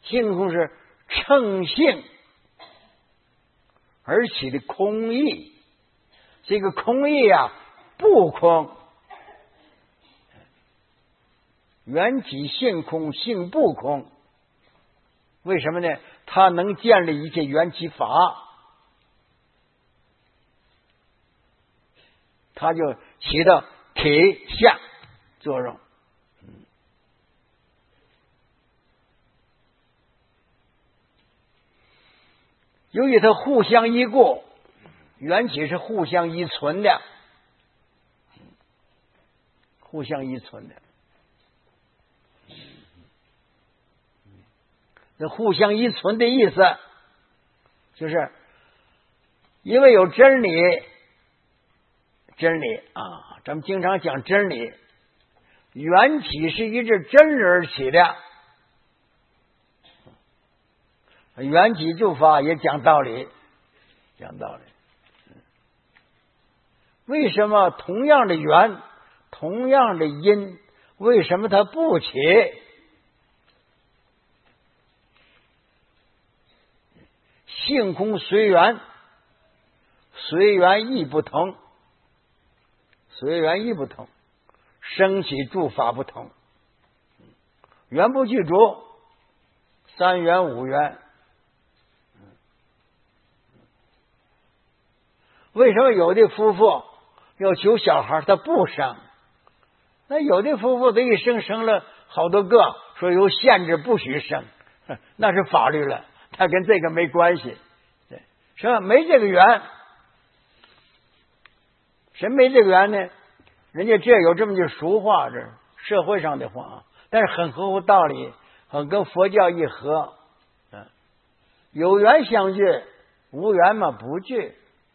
性空是乘性而起的空义，这个空义啊不空，缘起性空，性不空。为什么呢？它能建立一切缘起法，它就起到体相作用。由于它互相依固，缘起是互相依存的，互相依存的。那互相依存的意思，就是因为有真理，真理啊，咱们经常讲真理，缘起是依着真理而起的。缘起诸法也讲道理，讲道理。为什么同样的缘，同样的因，为什么它不起？性空随缘，随缘亦不同，随缘亦不同，生起诸法不同，缘不具足，三缘五缘。为什么有的夫妇要求小孩他不生？那有的夫妇他一生生了好多个，说有限制不许生，那是法律了，他跟这个没关系，对，是吧？没这个缘，谁没这个缘呢？人家这有这么句俗话，这社会上的话，但是很合乎道理，很跟佛教一合。有缘相聚，无缘嘛不聚。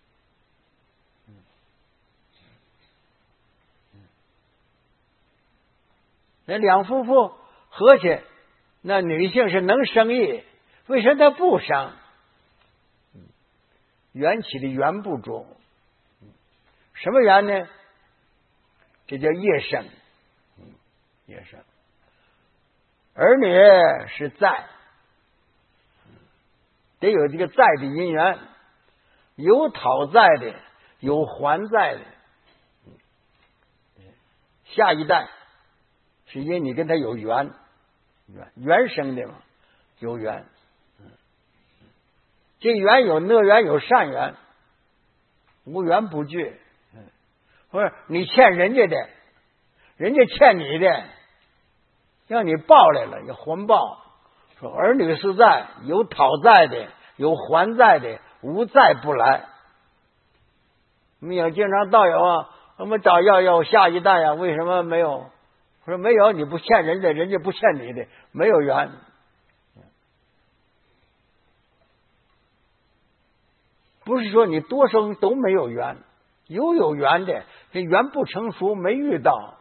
那两夫妇合起，那女性是能生育，为什么她不生？缘起的缘不足，什么缘呢？这叫业生，业生。儿女是在，得有这个在的因缘，有讨在的，有还在的。下一代是因为你跟他有缘，缘生的嘛，有缘。这缘有恶缘，有善缘，无缘不聚。不是你欠人家的，人家欠你的，让你报来了，要还报。说儿女是在，有讨债的，有还债的，无债不来。我们有经常道友啊，我们找要下一代啊，为什么没有？我说没有，你不欠人家，人家不欠你的，没有缘。不是说你多生都没有缘，有缘的，这缘不成熟，没遇到，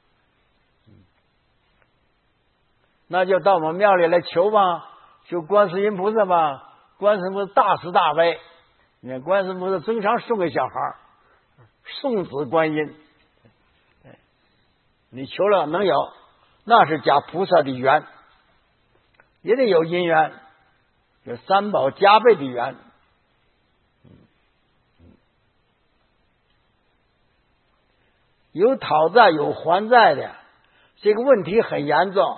那就到我们庙里来求吧，求观世音菩萨吧。观世音菩萨大慈大悲，你看观世音菩萨经常送给小孩送子观音，你求了能有，那是加菩萨的缘，也得有因缘，有三宝加倍的缘。有讨债有还债的，这个问题很严重。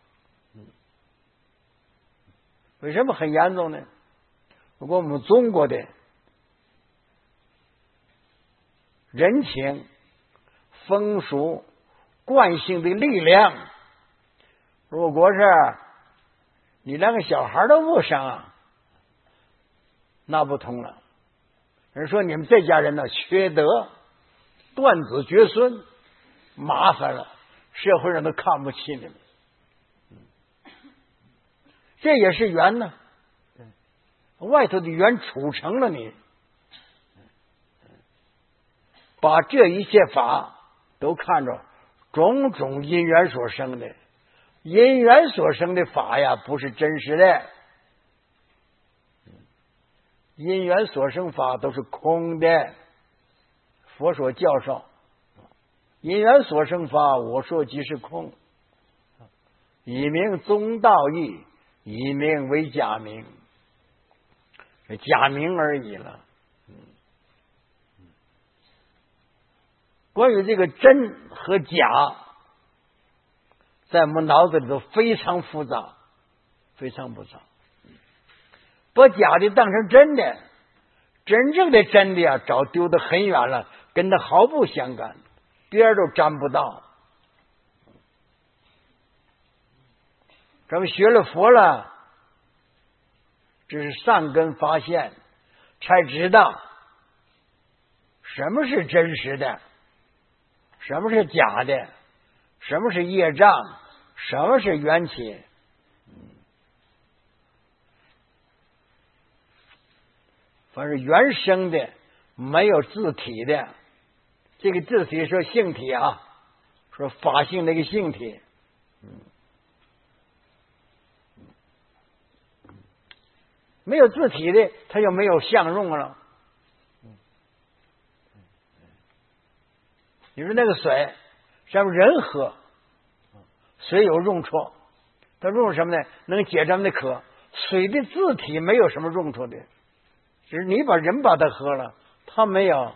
为什么很严重呢？如果我们中国的人情、风俗、惯性的力量，如果是你连个小孩都不生啊，那不同了。人说你们这家人呢缺德，断子绝孙，麻烦了，社会上都看不起你们。这也是缘呢，外头的缘储成了你，把这一切法都看着种种因缘所生的，因缘所生的法呀，不是真实的，因缘所生法都是空的。佛所教授，因缘所生法，我说即是空，以明宗道义， 以名为假名，假名而已了。关于这个真和假，在我们脑子里头非常复杂，非常复杂。把假的当成真的，真正的真的啊，早丢得很远了，跟它毫不相干，边都沾不到。咱们学了佛了，这是善根发现，才知道什么是真实的，什么是假的，什么是业障，什么是缘起。凡是原生的，没有自体的，这个自体说性体啊，说法性那个性体，没有自体的，它就没有相用了。你说那个水，咱们人喝，水有用处，它用什么呢？能解咱们的渴。水的自体没有什么用处的，只是你把人把它喝了，它没有，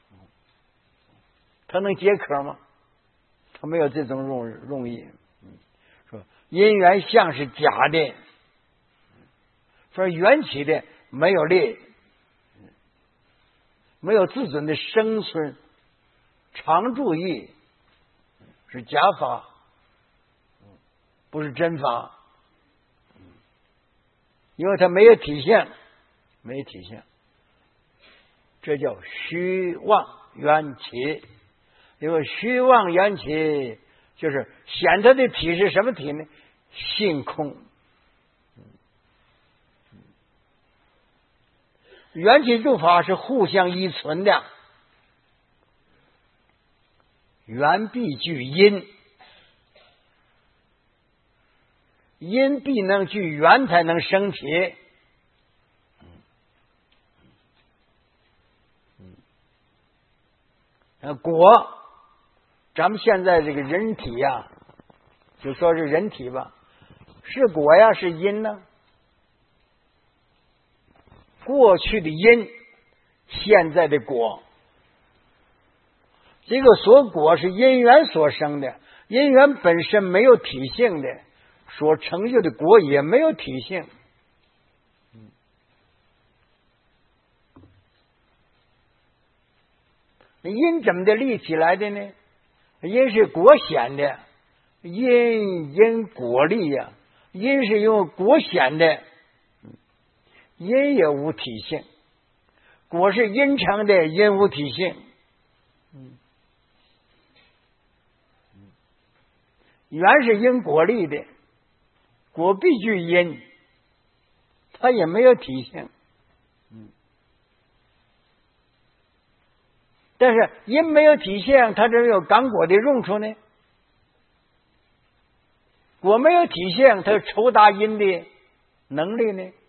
它能解渴吗？它没有这种用意。说因缘相是假的，说缘起的没有力，没有自尊的生存常住意，是假法，不是真法，因为它没有体现，没有体现，这叫虚妄缘起。因为虚妄缘起就是显它的体是什么体呢？性空。缘起诸法是互相依存的，缘必具因，因必能具缘才能生起。果，咱们现在这个人体呀，就说是人体吧，是果呀，是因呢？过去的因，现在的果。这个所果是因缘所生的，因缘本身没有体性的，所成就的果也没有体性。因怎么的立起来的呢？因是果显的，因果立呀，因是用果显的，因也无体性，果是因成的，因无体性。缘是因果立的，果必具因，它也没有体性。但是因没有体性，它这有感果的用处呢？果没有体性，它有酬答因的能力呢？